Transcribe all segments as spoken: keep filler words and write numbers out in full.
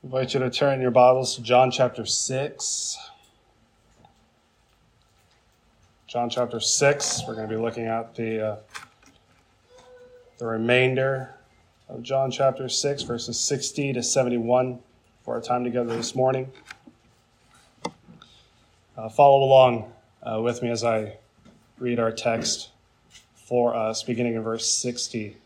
I invite you to turn your Bibles to John chapter six. John chapter six. We're going to be looking at the uh, the remainder of John chapter six, verses sixty to seventy-one for our time together this morning. Uh, follow along uh, with me as I read our text for us, beginning in verse sixty.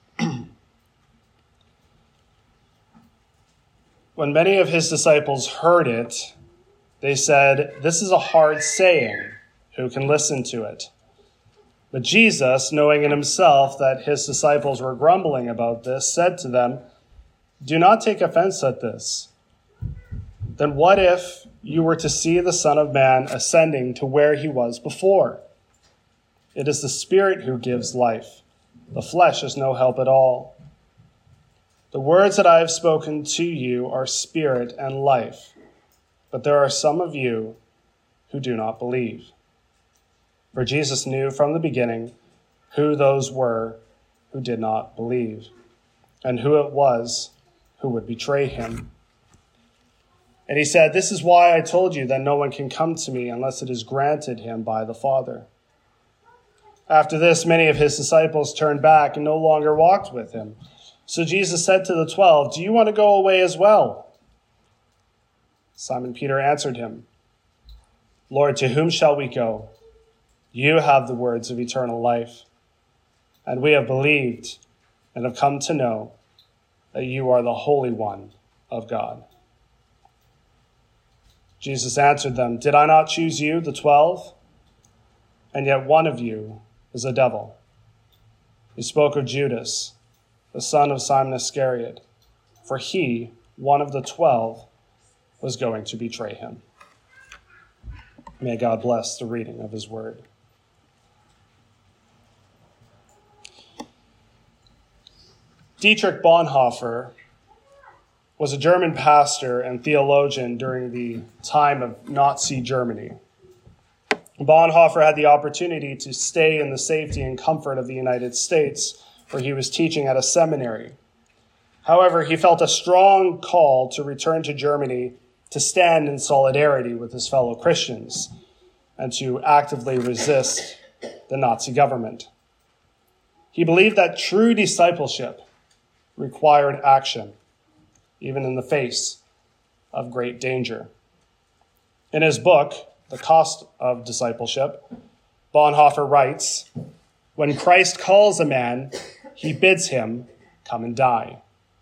When many of his disciples heard it, they said, "This is a hard saying. Who can listen to it?" But Jesus, knowing in himself that his disciples were grumbling about this, said to them, "Do not take offense at this. Then what if you were to see the Son of Man ascending to where he was before? It is the Spirit who gives life. The flesh is no help at all. The words that I have spoken to you are spirit and life, but there are some of you who do not believe." For Jesus knew from the beginning who those were who did not believe, and who it was who would betray him. And he said, "This is why I told you that no one can come to me unless it is granted him by the Father." After this, many of his disciples turned back and no longer walked with him. So Jesus said to the twelve, "Do you want to go away as well?" Simon Peter answered him, "Lord, to whom shall we go? You have the words of eternal life, and we have believed and have come to know that you are the Holy One of God." Jesus answered them, "Did I not choose you, the twelve? And yet one of you is a devil." He spoke of Judas, the son of Simon Iscariot, for he, one of the twelve, was going to betray him. May God bless the reading of his word. Dietrich Bonhoeffer was a German pastor and theologian during the time of Nazi Germany. Bonhoeffer had the opportunity to stay in the safety and comfort of the United States, where he was teaching at a seminary. However, he felt a strong call to return to Germany to stand in solidarity with his fellow Christians and to actively resist the Nazi government. He believed that true discipleship required action, even in the face of great danger. In his book, The Cost of Discipleship, Bonhoeffer writes, "When Christ calls a man, he bids him come and die."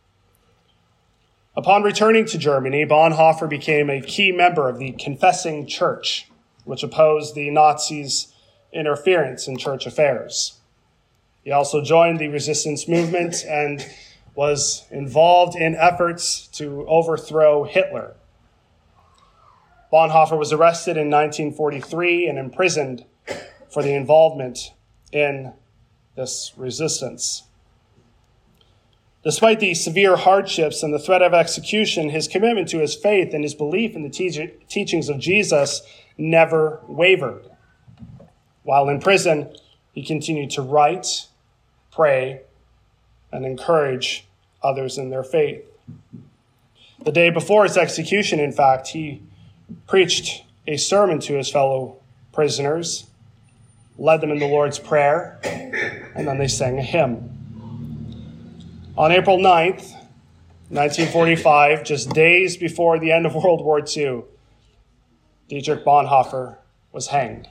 Upon returning to Germany, Bonhoeffer became a key member of the Confessing Church, which opposed the Nazis' interference in church affairs. He also joined the resistance movement and was involved in efforts to overthrow Hitler. Bonhoeffer was arrested in nineteen forty-three and imprisoned for the involvement in this resistance. Despite the severe hardships and the threat of execution, his commitment to his faith and his belief in the te- teachings of Jesus never wavered. While in prison, he continued to write, pray, and encourage others in their faith. The day before his execution, in fact, he preached a sermon to his fellow prisoners, led them in the Lord's Prayer, and then they sang a hymn. On April ninth, nineteen forty-five, just days before the end of World War Two, Dietrich Bonhoeffer was hanged.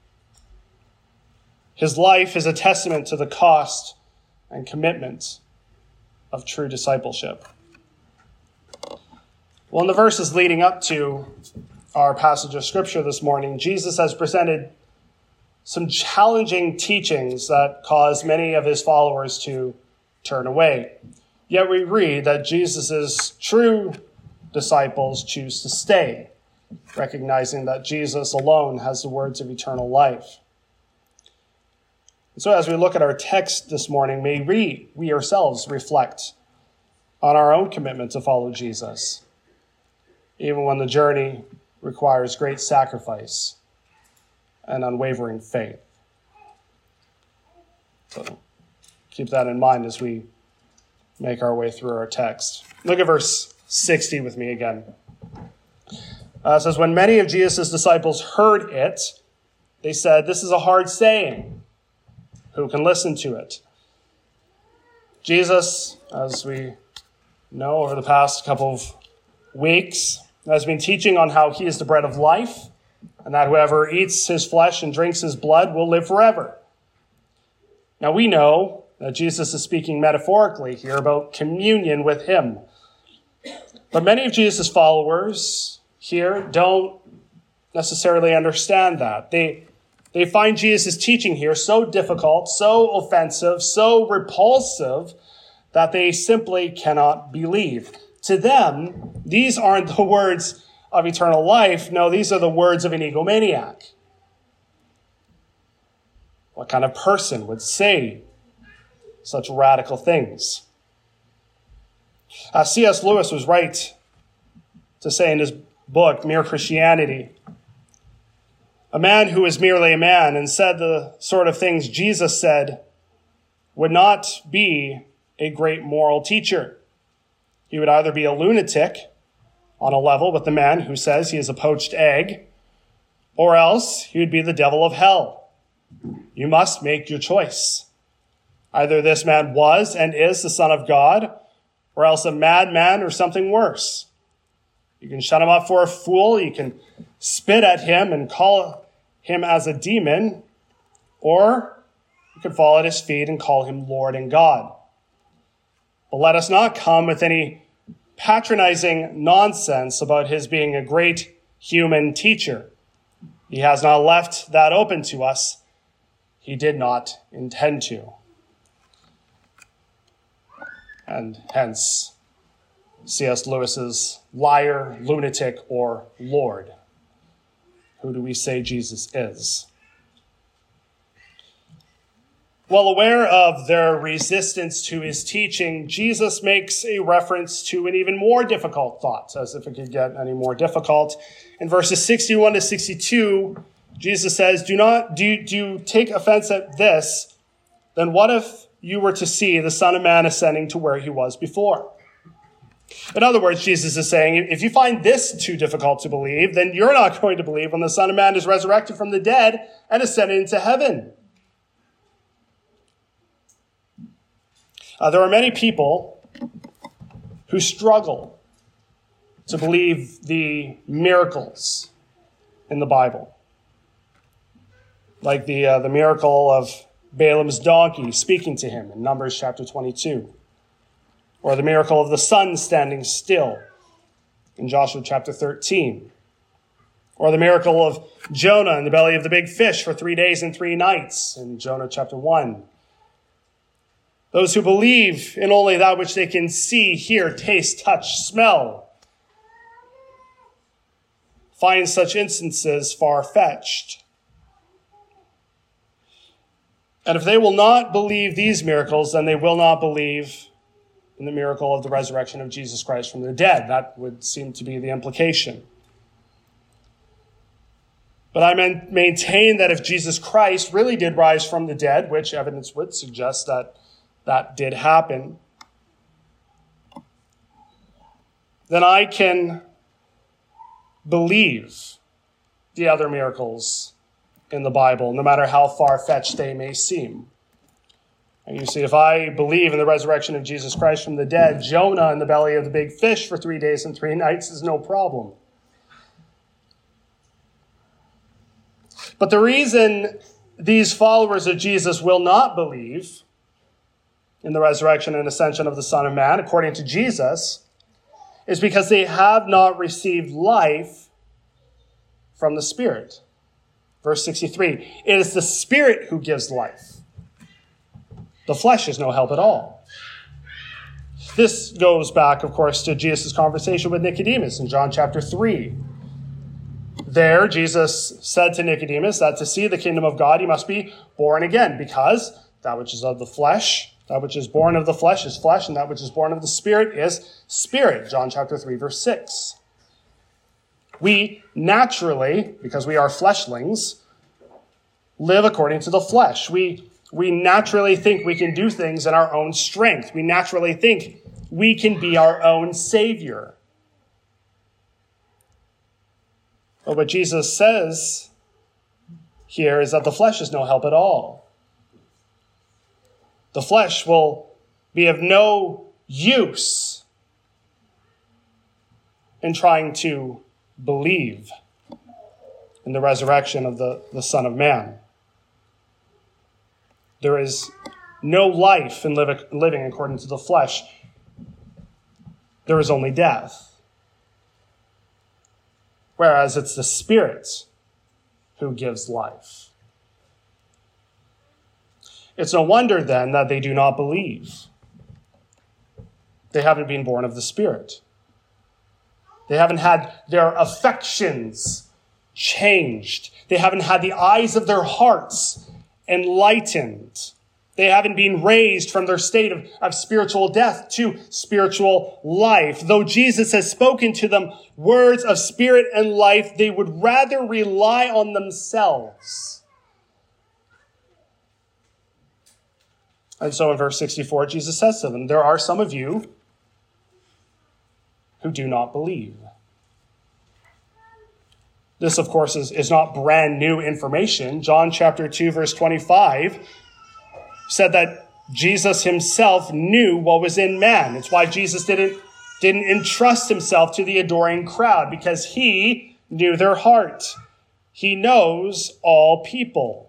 His life is a testament to the cost and commitment of true discipleship. Well, in the verses leading up to our passage of Scripture this morning, Jesus has presented some challenging teachings that cause many of his followers to turn away. Yet we read that Jesus' true disciples choose to stay, recognizing that Jesus alone has the words of eternal life. And so as we look at our text this morning, may we, we ourselves reflect on our own commitment to follow Jesus, even when the journey requires great sacrifice and unwavering faith. So keep that in mind as we make our way through our text. Look at verse sixty with me again. Uh, it says, when many of Jesus' disciples heard it, they said, this is a hard saying. Who can listen to it? Jesus, as we know over the past couple of weeks, has been teaching on how he is the bread of life, and that whoever eats his flesh and drinks his blood will live forever. Now we know that Jesus is speaking metaphorically here about communion with him. But many of Jesus' followers here don't necessarily understand that. They, they find Jesus' teaching here so difficult, so offensive, so repulsive, that they simply cannot believe. To them, these aren't the words of eternal life. No, these are the words of an egomaniac. What kind of person would say such radical things? Uh, C S Lewis was right to say in his book, Mere Christianity, a man who is merely a man and said the sort of things Jesus said would not be a great moral teacher. He would either be a lunatic on a level with the man who says he is a poached egg, or else he would be the devil of hell. You must make your choice. Either this man was and is the Son of God, or else a madman or something worse. You can shut him up for a fool, you can spit at him and call him as a demon, or you can fall at his feet and call him Lord and God. But let us not come with any patronizing nonsense about his being a great human teacher. He has not left that open to us. He did not intend to. And hence, C S Lewis's liar, lunatic, or Lord. Who do we say Jesus is? Well aware of their resistance to his teaching, Jesus makes a reference to an even more difficult thought, as if it could get any more difficult. In verses sixty-one to sixty-two, Jesus says, Do not do, do you take offense at this? Then what if you were to see the Son of Man ascending to where he was before? In other words, Jesus is saying, if you find this too difficult to believe, then you're not going to believe when the Son of Man is resurrected from the dead and ascended into heaven. Uh, there are many people who struggle to believe the miracles in the Bible. Like the, uh, the miracle of Balaam's donkey speaking to him in Numbers chapter twenty-two. Or the miracle of the sun standing still in Joshua chapter thirteen. Or the miracle of Jonah in the belly of the big fish for three days and three nights in Jonah chapter one. Those who believe in only that which they can see, hear, taste, touch, smell, find such instances far-fetched. And if they will not believe these miracles, then they will not believe in the miracle of the resurrection of Jesus Christ from the dead. That would seem to be the implication. But I maintain that if Jesus Christ really did rise from the dead, which evidence would suggest that that did happen, then I can believe the other miracles in the Bible, no matter how far-fetched they may seem. And you see, if I believe in the resurrection of Jesus Christ from the dead, Jonah in the belly of the big fish for three days and three nights is no problem. But the reason these followers of Jesus will not believe in the resurrection and ascension of the Son of Man, according to Jesus, is because they have not received life from the Spirit. Verse sixty-three, it is the Spirit who gives life. The flesh is no help at all. This goes back, of course, to Jesus' conversation with Nicodemus in John chapter three. There, Jesus said to Nicodemus that to see the kingdom of God, you must be born again, because that which is of the flesh, that which is born of the flesh is flesh, and that which is born of the Spirit is spirit. John chapter three, verse six. We naturally, because we are fleshlings, live according to the flesh. We, we naturally think we can do things in our own strength. We naturally think we can be our own savior. But what Jesus says here is that the flesh is no help at all. The flesh will be of no use in trying to believe in the resurrection of the, the Son of Man. There is no life in live, living according to the flesh. There is only death. Whereas it's the Spirit who gives life. It's no wonder then that they do not believe. They haven't been born of the Spirit. They haven't had their affections changed. They haven't had the eyes of their hearts enlightened. They haven't been raised from their state of, of spiritual death to spiritual life. Though Jesus has spoken to them words of spirit and life, they would rather rely on themselves. And so in verse sixty-four, Jesus says to them, there are some of you who do not believe. This, of course, is, is not brand new information. John chapter two, verse twenty-five said that Jesus himself knew what was in man. It's why Jesus didn't, didn't entrust himself to the adoring crowd, because he knew their heart. He knows all people.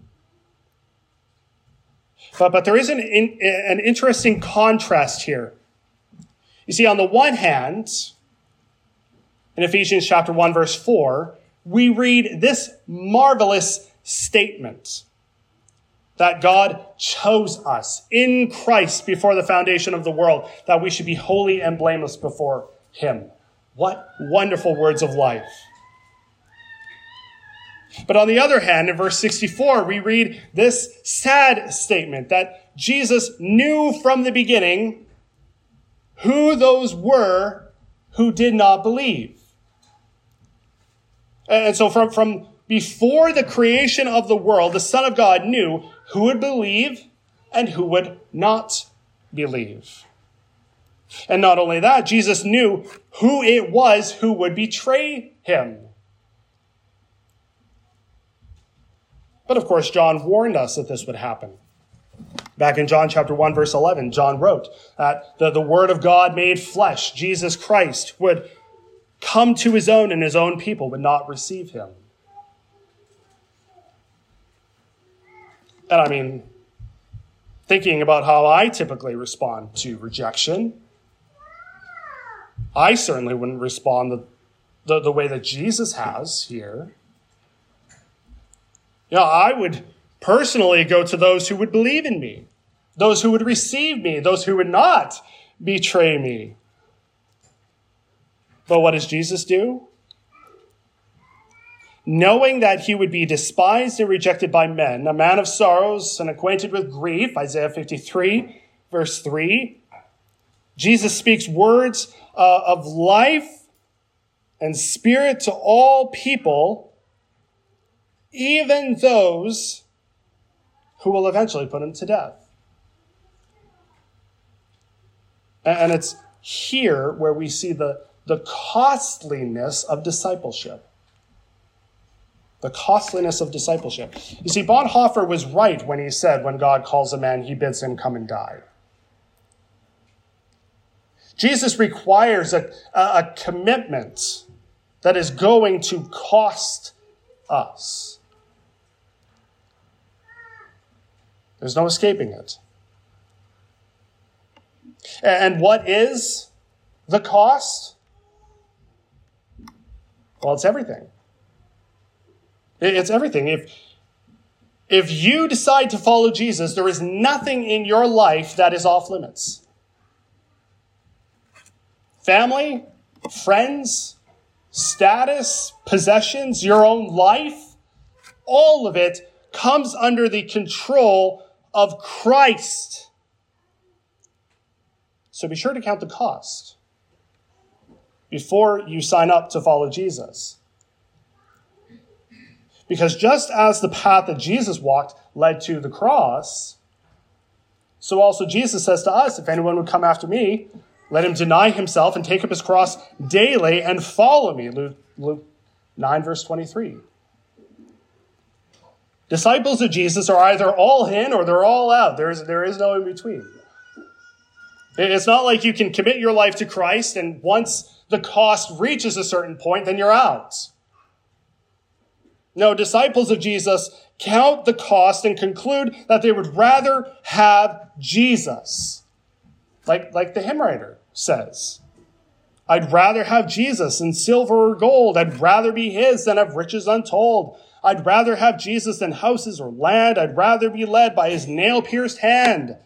But, but there is an, in, an interesting contrast here. You see, on the one hand, in Ephesians chapter one, verse four, we read this marvelous statement that God chose us in Christ before the foundation of the world, that we should be holy and blameless before him. What wonderful words of life. But on the other hand, in verse sixty-four, we read this sad statement that Jesus knew from the beginning who those were who did not believe. And so from, from before the creation of the world, the Son of God knew who would believe and who would not believe. And not only that, Jesus knew who it was who would betray him. But of course, John warned us that this would happen. Back in John chapter one, verse eleven, John wrote that the, the Word of God made flesh, Jesus Christ, would come to his own, and his own people would not receive him. And I mean, thinking about how I typically respond to rejection, I certainly wouldn't respond the, the, the way that Jesus has here. You know, I would personally go to those who would believe in me, those who would receive me, those who would not betray me. But what does Jesus do? Knowing that he would be despised and rejected by men, a man of sorrows and acquainted with grief, Isaiah fifty-three, verse three, Jesus speaks words uh, of life and spirit to all people, even those who will eventually put him to death. And it's here where we see the, the costliness of discipleship. The costliness of discipleship. You see, Bonhoeffer was right when he said, when God calls a man, he bids him come and die. Jesus requires a, a, a commitment that is going to cost us. There's no escaping it. And what is the cost? Well, it's everything. It's everything. If, if you decide to follow Jesus, there is nothing in your life that is off limits. Family, friends, status, possessions, your own life, all of it comes under the control of Christ. So be sure to count the cost before you sign up to follow Jesus. Because just as the path that Jesus walked led to the cross, so also Jesus says to us, if anyone would come after me, let him deny himself and take up his cross daily and follow me. Luke, Luke nine, verse twenty-three. Disciples of Jesus are either all in or they're all out. There is, there is no in between. It's not like you can commit your life to Christ and once the cost reaches a certain point, then you're out. No, disciples of Jesus count the cost and conclude that they would rather have Jesus. Like, like the hymn writer says, I'd rather have Jesus than silver or gold. I'd rather be his than have riches untold. I'd rather have Jesus than houses or land. I'd rather be led by his nail-pierced hand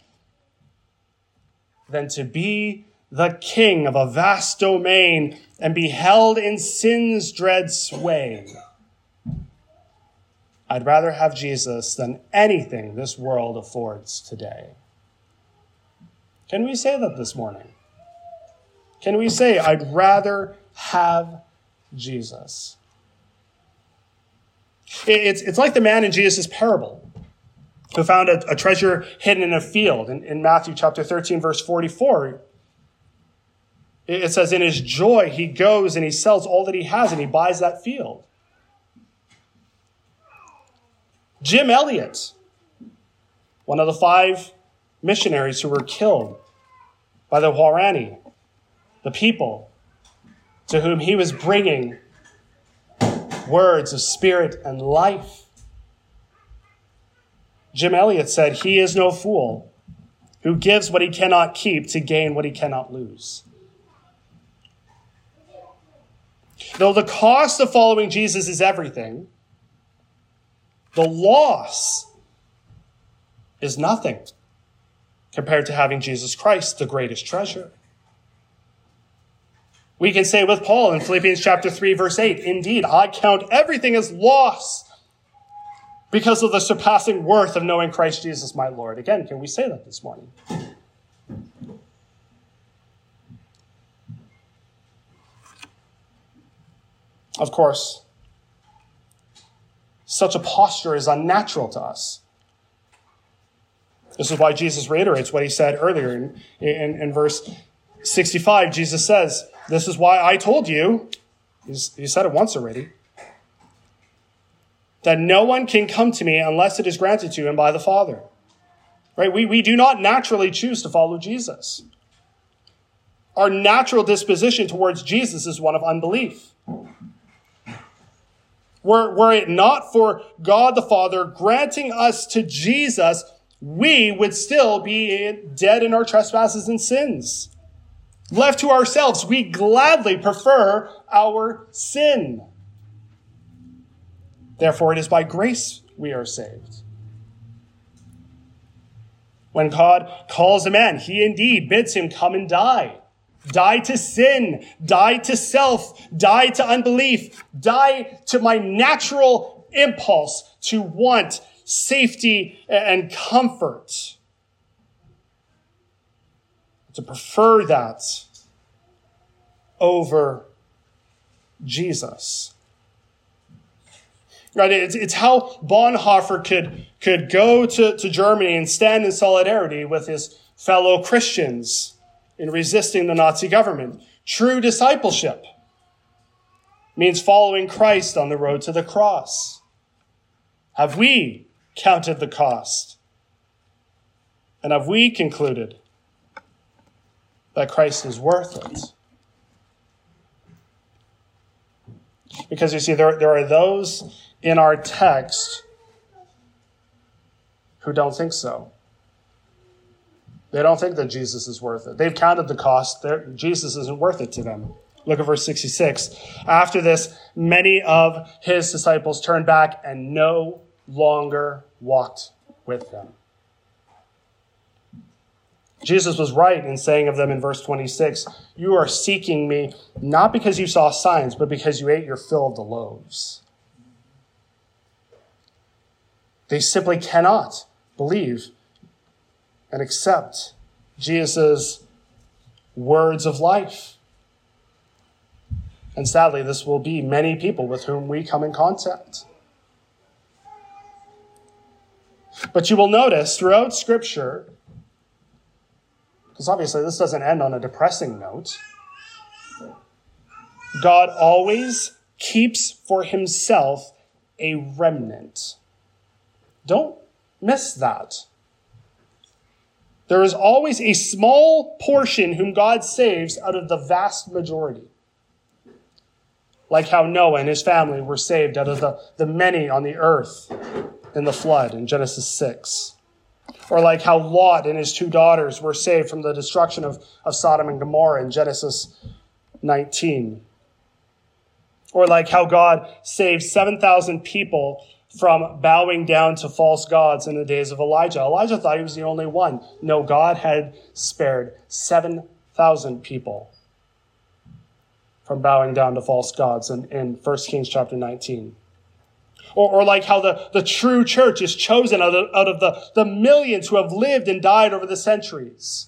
than to be the king of a vast domain and be held in sin's dread sway. I'd rather have Jesus than anything this world affords today. Can we say that this morning? Can we say, I'd rather have Jesus? It's, it's like the man in Jesus' parable who found a, a treasure hidden in a field. In, in Matthew chapter thirteen, verse forty-four, it, it says, in his joy, he goes and he sells all that he has and he buys that field. Jim Elliot, one of the five missionaries who were killed by the Huaorani, the people to whom he was bringing words of spirit and life. Jim Elliot said, he is no fool who gives what he cannot keep to gain what he cannot lose. Though the cost of following Jesus is everything, the loss is nothing compared to having Jesus Christ, the greatest treasure. We can say with Paul in Philippians chapter three, verse eight, indeed, I count everything as loss because of the surpassing worth of knowing Christ Jesus, my Lord. Again, can we say that this morning? Of course, such a posture is unnatural to us. This is why Jesus reiterates what he said earlier in, in, in verse sixty-five. Jesus says, this is why I told you, he's, he said it once already, that no one can come to me unless it is granted to him by the Father. Right? We, we do not naturally choose to follow Jesus. Our natural disposition towards Jesus is one of unbelief. Were, were it not for God the Father granting us to Jesus, we would still be dead in our trespasses and sins. Left to ourselves, we gladly prefer our sin. Therefore, it is by grace we are saved. When God calls a man, he indeed bids him come and die. Die to sin, die to self, die to unbelief, die to my natural impulse to want safety and comfort. To prefer that over Jesus. Right? It's, it's how Bonhoeffer could, could go to, to Germany and stand in solidarity with his fellow Christians in resisting the Nazi government. True discipleship means following Christ on the road to the cross. Have we counted the cost? And have we concluded that Christ is worth it? Because you see, there, there are those in our text who don't think so. They don't think that Jesus is worth it. They've counted the cost. They're, Jesus isn't worth it to them. Look at verse sixty-six. After this, many of his disciples turned back and no longer walked with him. Jesus was right in saying of them in verse twenty-six, you are seeking me not because you saw signs, but because you ate your fill of the loaves. They simply cannot believe and accept Jesus' words of life. And sadly, this will be many people with whom we come in contact. But you will notice throughout Scripture, because obviously this doesn't end on a depressing note, God always keeps for himself a remnant. Don't miss that. There is always a small portion whom God saves out of the vast majority. Like how Noah and his family were saved out of the, the many on the earth in the flood in Genesis six. Or like how Lot and his two daughters were saved from the destruction of, of Sodom and Gomorrah in Genesis nineteen. Or like how God saved seven thousand people from bowing down to false gods in the days of Elijah. Elijah thought he was the only one. No, God had spared seven thousand people from bowing down to false gods in, in First Kings chapter nineteen. Or, or like how the, the true church is chosen out of, out of the, the millions who have lived and died over the centuries.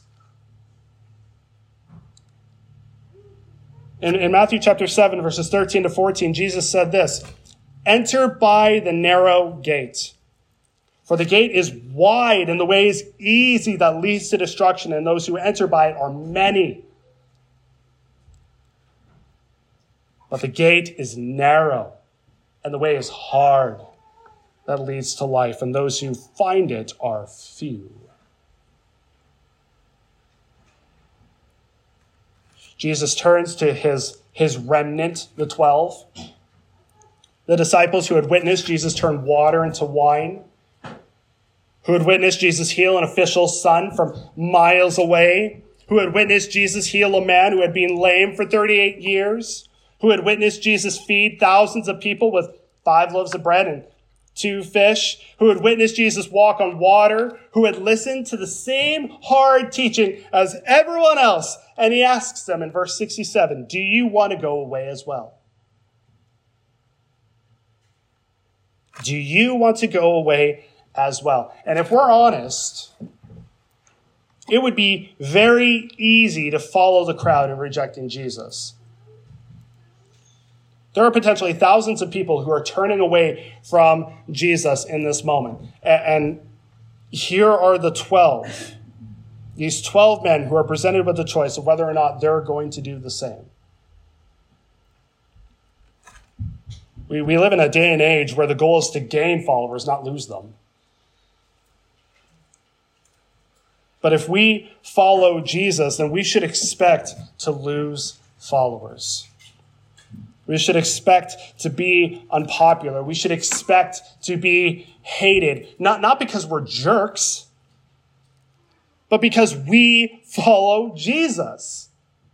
In, in Matthew chapter seven, verses thirteen to fourteen, Jesus said this, "Enter by the narrow gate. For the gate is wide and the way is easy that leads to destruction, and those who enter by it are many. But the gate is narrow and the way is hard that leads to life, and those who find it are few." Jesus turns to his, his remnant, the twelve, the disciples who had witnessed Jesus turn water into wine, who had witnessed Jesus heal an official's son from miles away, who had witnessed Jesus heal a man who had been lame for thirty-eight years, who had witnessed Jesus feed thousands of people with five loaves of bread and two fish, who had witnessed Jesus walk on water, who had listened to the same hard teaching as everyone else. And he asks them in verse sixty-seven, "Do you want to go away as well?" Do you want to go away as well? And if we're honest, it would be very easy to follow the crowd in rejecting Jesus. There are potentially thousands of people who are turning away from Jesus in this moment. And here are the twelve. These twelve men who are presented with the choice of whether or not they're going to do the same. We, we live in a day and age where the goal is to gain followers, not lose them. But if we follow Jesus, then we should expect to lose followers. We should expect to be unpopular. We should expect to be hated. Not, not because we're jerks, but because we follow Jesus.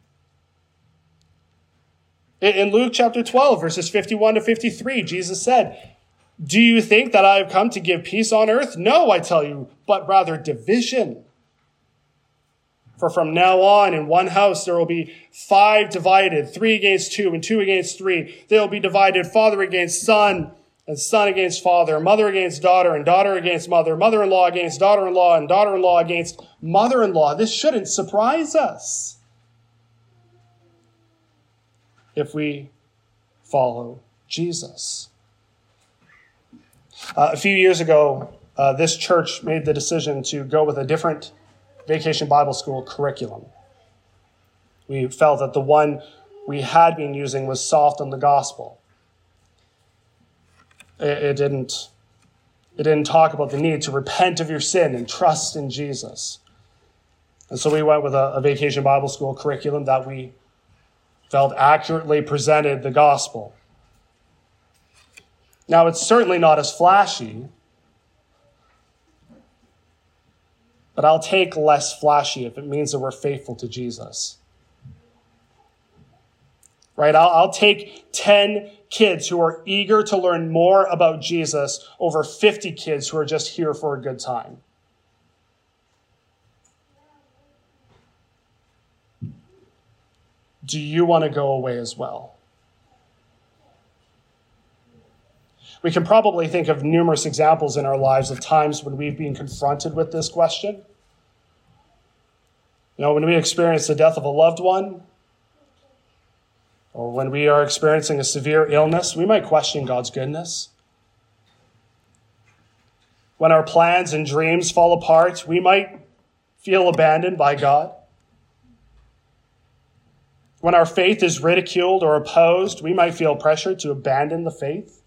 In Luke chapter twelve, verses fifty-one to fifty-three, Jesus said, "Do you think that I have come to give peace on earth? No, I tell you, but rather division. For from now on, in one house there will be five divided, three against two, and two against three. They will be divided, father against son, and son against father, mother against daughter, and daughter against mother, mother-in-law against daughter-in-law, and daughter-in-law against mother-in-law." This shouldn't surprise us if we follow Jesus. Uh, a few years ago, uh, this church made the decision to go with a different Vacation Bible School curriculum. We felt that the one we had been using was soft on the gospel. It, it didn't, it didn't talk about the need to repent of your sin and trust in Jesus. And so we went with a, a Vacation Bible School curriculum that we felt accurately presented the gospel. Now, it's certainly not as flashy, but I'll take less flashy if it means that we're faithful to Jesus. Right? I'll, I'll take ten kids who are eager to learn more about Jesus over fifty kids who are just here for a good time. Do you want to go away as well? We can probably think of numerous examples in our lives of times when we've been confronted with this question. You know, when we experience the death of a loved one, or when we are experiencing a severe illness, we might question God's goodness. When our plans and dreams fall apart, we might feel abandoned by God. When our faith is ridiculed or opposed, we might feel pressure to abandon the faith.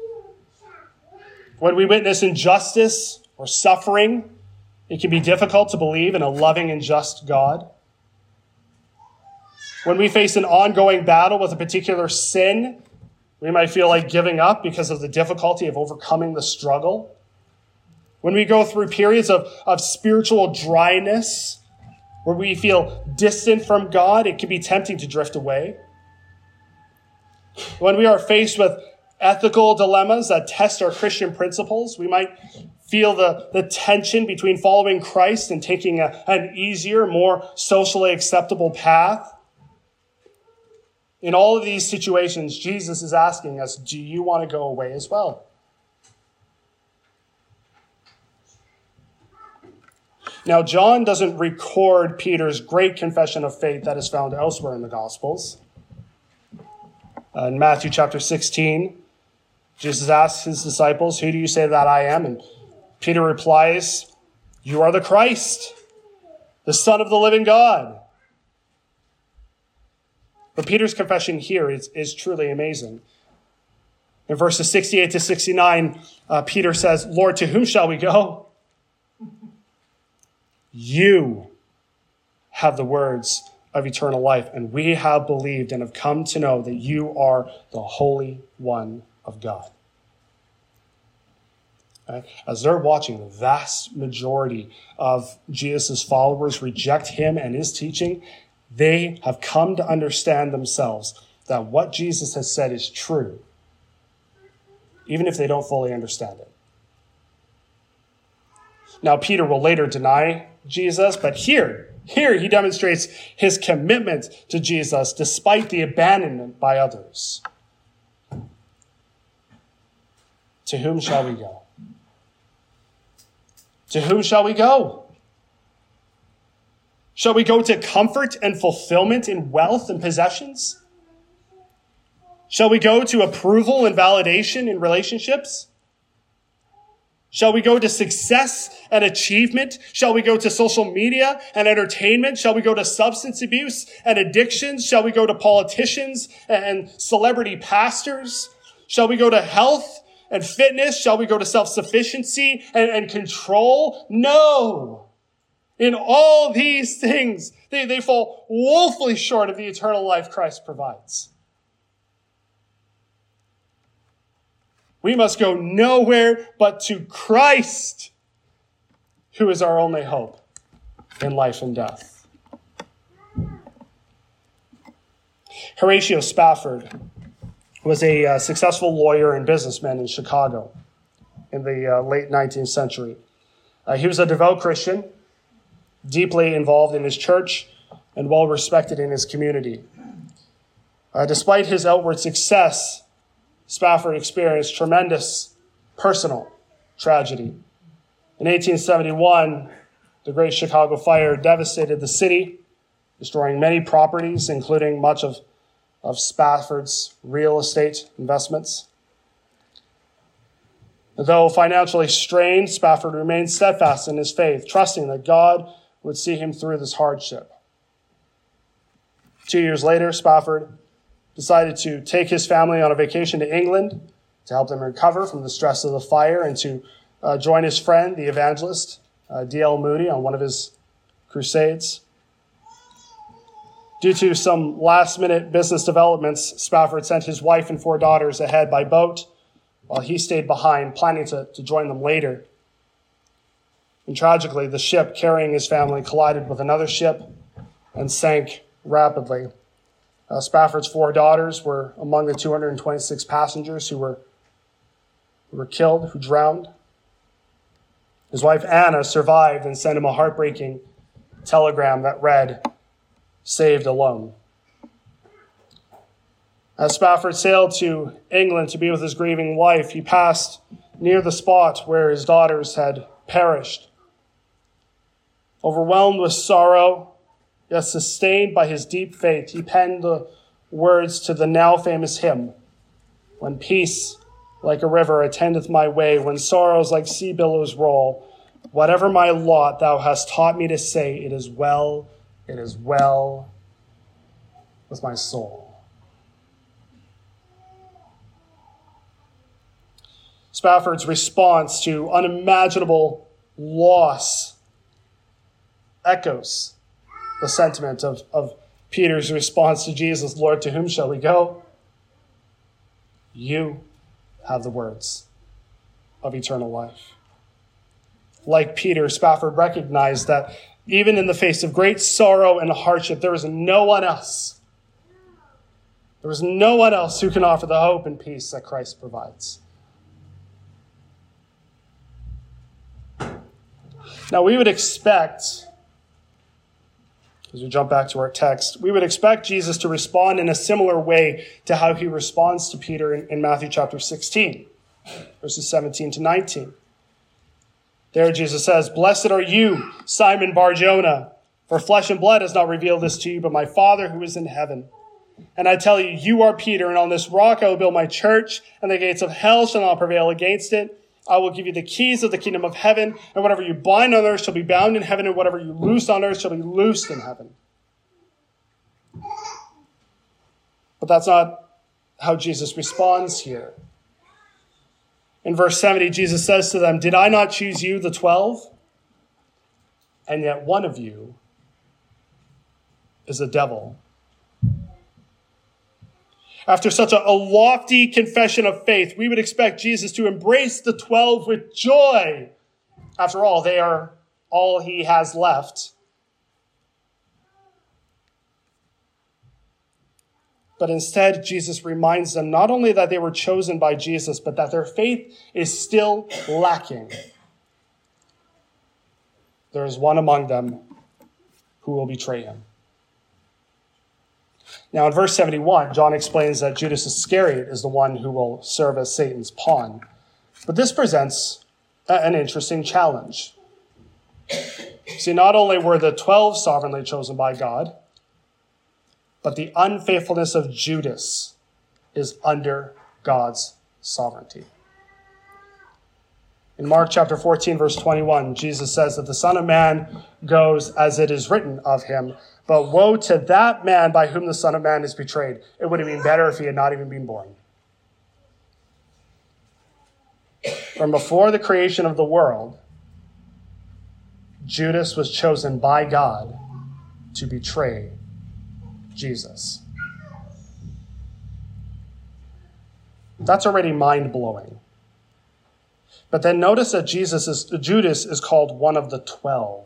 When we witness injustice or suffering, it can be difficult to believe in a loving and just God. When we face an ongoing battle with a particular sin, we might feel like giving up because of the difficulty of overcoming the struggle. When we go through periods of, of spiritual dryness, where we feel distant from God, it can be tempting to drift away. When we are faced with ethical dilemmas that test our Christian principles, we might feel the, the tension between following Christ and taking a, an easier, more socially acceptable path. In all of these situations, Jesus is asking us, do you want to go away as well? Now, John doesn't record Peter's great confession of faith that is found elsewhere in the Gospels. Uh, in Matthew chapter sixteen, Jesus asks his disciples, who do you say that I am? And Peter replies, you are the Christ, the Son of the living God. But Peter's confession here is, is truly amazing. In verses sixty-eight to sixty-nine, uh, Peter says, Lord, to whom shall we go? You have the words of eternal life, and we have believed and have come to know that you are the Holy One of God. As they're watching, the vast majority of Jesus' followers reject him and his teaching. They have come to understand themselves that what Jesus has said is true, even if they don't fully understand it. Now, Peter will later deny Jesus, but here, here he demonstrates his commitment to Jesus despite the abandonment by others. To whom shall we go? To whom shall we go? Shall we go to comfort and fulfillment in wealth and possessions? Shall we go to approval and validation in relationships? Shall we go to success and achievement? Shall we go to social media and entertainment? Shall we go to substance abuse and addictions? Shall we go to politicians and celebrity pastors? Shall we go to health and fitness? Shall we go to self-sufficiency and, and control? No. In all these things, they, they fall woefully short of the eternal life Christ provides. We must go nowhere but to Christ, who is our only hope in life and death. Horatio Spafford was a uh, successful lawyer and businessman in Chicago in the uh, late nineteenth century. Uh, he was a devout Christian, deeply involved in his church, and well respected in his community. Uh, despite his outward success, Spafford experienced tremendous personal tragedy. In eighteen seventy-one, the Great Chicago Fire devastated the city, destroying many properties, including much of, of Spafford's real estate investments. Though financially strained, Spafford remained steadfast in his faith, trusting that God would see him through this hardship. Two years later, Spafford decided to take his family on a vacation to England to help them recover from the stress of the fire and to uh, join his friend, the evangelist, uh, D L Moody, on one of his crusades. Due to some last-minute business developments, Spafford sent his wife and four daughters ahead by boat while he stayed behind, planning to, to join them later. And tragically, the ship carrying his family collided with another ship and sank rapidly. Uh, Spafford's four daughters were among the two hundred twenty-six passengers who were, who were killed, who drowned. His wife Anna survived and sent him a heartbreaking telegram that read, "Saved alone." As Spafford sailed to England to be with his grieving wife, he passed near the spot where his daughters had perished. Overwhelmed with sorrow, yet sustained by his deep faith, he penned the words to the now famous hymn, "When peace like a river attendeth my way, when sorrows like sea billows roll, whatever my lot thou hast taught me to say, it is well, it is well, with my soul. Spafford's response to unimaginable loss echoes the sentiment of, of Peter's response to Jesus, Lord, to whom shall we go? You have the words of eternal life. Like Peter, Spafford recognized that even in the face of great sorrow and hardship, there is no one else. There is no one else who can offer the hope and peace that Christ provides. Now, we would expect, as we jump back to our text, we would expect Jesus to respond in a similar way to how he responds to Peter in, in Matthew chapter sixteen, verses seventeen to nineteen. There Jesus says, Blessed are you, Simon Bar-Jonah, for flesh and blood has not revealed this to you, but my Father who is in heaven. And I tell you, you are Peter, and on this rock I will build my church, and the gates of hell shall not prevail against it. I will give you the keys of the kingdom of heaven, and whatever you bind on earth shall be bound in heaven, and whatever you loose on earth shall be loosed in heaven. But that's not how Jesus responds here. In verse seventy, Jesus says to them, Did I not choose you, the twelve? And yet one of you is a devil. After such a, a lofty confession of faith, we would expect Jesus to embrace the twelve with joy. After all, they are all he has left. But instead, Jesus reminds them not only that they were chosen by Jesus, but that their faith is still lacking. There is one among them who will betray him. Now, in verse seventy-one, John explains that Judas Iscariot is the one who will serve as Satan's pawn. But this presents an interesting challenge. See, not only were the twelve sovereignly chosen by God, but the unfaithfulness of Judas is under God's sovereignty. In Mark chapter fourteen, verse twenty-one, Jesus says that the Son of Man goes as it is written of him. But woe to that man by whom the Son of Man is betrayed. It would have been better if he had not even been born. From before the creation of the world, Judas was chosen by God to betray Jesus. That's already mind-blowing. But then notice that Jesus is, Judas is called one of the twelve.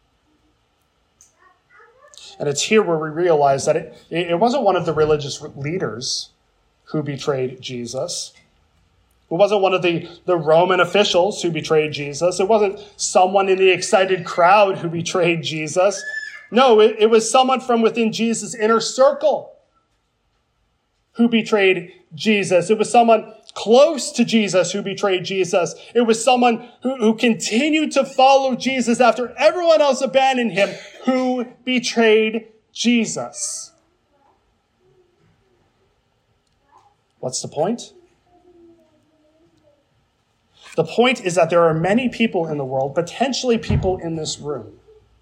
And it's here where we realize that it, it wasn't one of the religious leaders who betrayed Jesus. It wasn't one of the, the Roman officials who betrayed Jesus. It wasn't someone in the excited crowd who betrayed Jesus. No, it, it was someone from within Jesus' inner circle who betrayed Jesus. It was someone close to Jesus who betrayed Jesus. It was someone who, who continued to follow Jesus after everyone else abandoned him who betrayed Jesus. What's the point? The point is that there are many people in the world, potentially people in this room,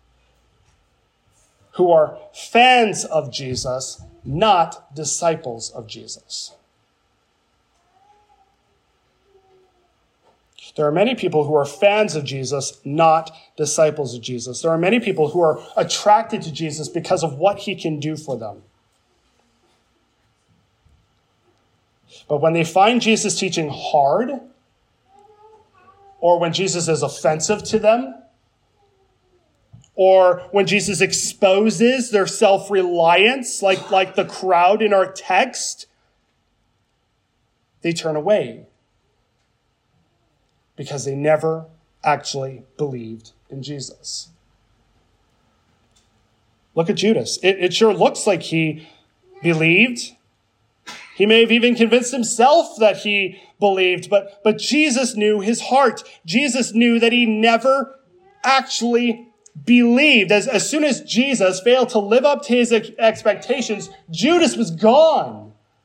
who are fans of Jesus, not disciples of Jesus. There are many people who are fans of Jesus, not disciples of Jesus. There are many people who are attracted to Jesus because of what he can do for them. But when they find Jesus teaching hard, or when Jesus is offensive to them, or when Jesus exposes their self-reliance, like, like the crowd in our text, they turn away because they never actually believed in Jesus. Look at Judas. It, it sure looks like he believed. He may have even convinced himself that he believed, but, but Jesus knew his heart. Jesus knew that he never actually believed. As, as soon as Jesus failed to live up to his ex- expectations, Judas was gone.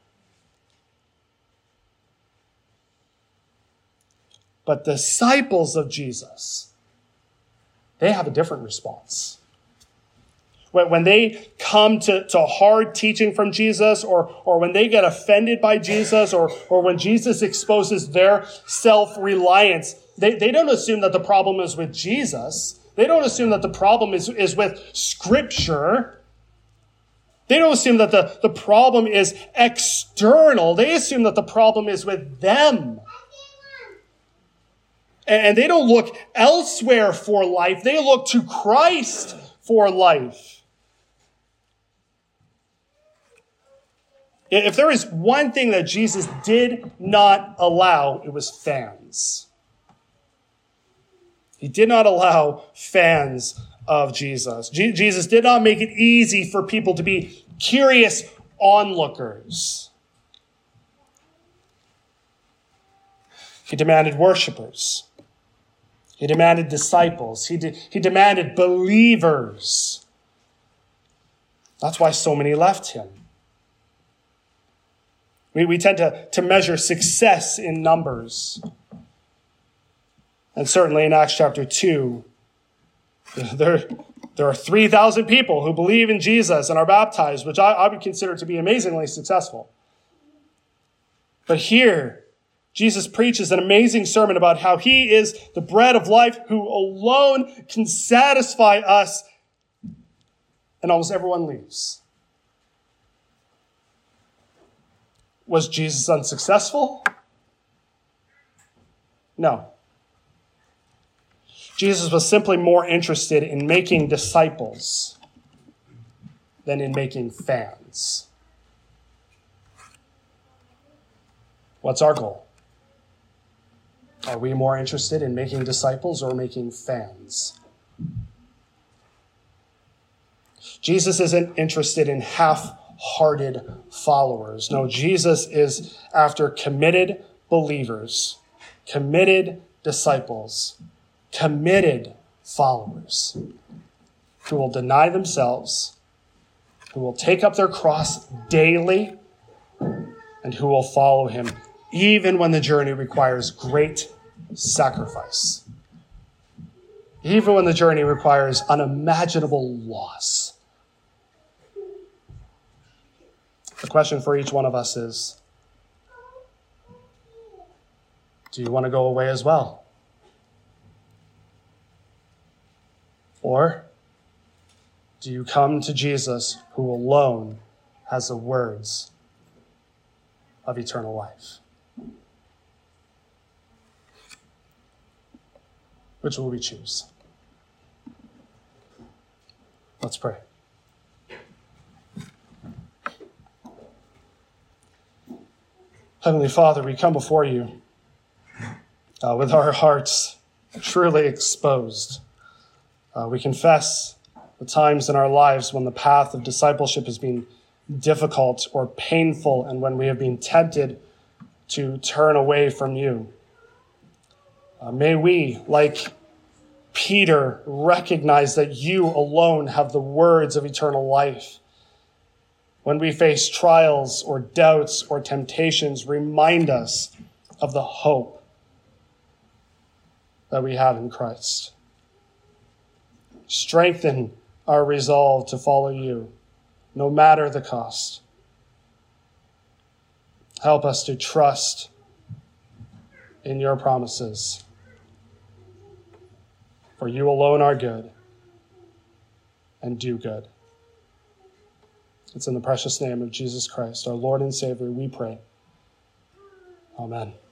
But disciples of Jesus, they have a different response. When, when they come to, to hard teaching from Jesus, or, or when they get offended by Jesus, or, or when Jesus exposes their self-reliance, they, they don't assume that the problem is with Jesus. They don't assume that the problem is, is with Scripture. They don't assume that the, the problem is external. They assume that the problem is with them. And they don't look elsewhere for life. They look to Christ for life. If there is one thing that Jesus did not allow, it was fans. He did not allow fans of Jesus. Je- Jesus did not make it easy for people to be curious onlookers. He demanded worshipers. He demanded disciples. He, de- he demanded believers. That's why so many left him. We, we tend to, to measure success in numbers. And certainly in Acts chapter two, there, there are three thousand people who believe in Jesus and are baptized, which I, I would consider to be amazingly successful. But here, Jesus preaches an amazing sermon about how he is the bread of life who alone can satisfy us, and almost everyone leaves. Was Jesus unsuccessful? No. Jesus was simply more interested in making disciples than in making fans. What's our goal? Are we more interested in making disciples or making fans? Jesus isn't interested in half-hearted followers. No, Jesus is after committed believers, committed disciples, committed followers who will deny themselves, who will take up their cross daily, and who will follow him even when the journey requires great sacrifice, even when the journey requires unimaginable loss. The question for each one of us is, do you want to go away as well? Or do you come to Jesus, who alone has the words of eternal life? Which will we choose? Let's pray. Heavenly Father, we come before you uh, with our hearts truly exposed. Uh, we confess the times in our lives when the path of discipleship has been difficult or painful, and when we have been tempted to turn away from you. Uh, may we, like Peter, recognize that you alone have the words of eternal life. When we face trials or doubts or temptations, remind us of the hope that we have in Christ. Strengthen our resolve to follow you, no matter the cost. Help us to trust in your promises. For you alone are good and do good. It's in the precious name of Jesus Christ, our Lord and Savior, we pray. Amen.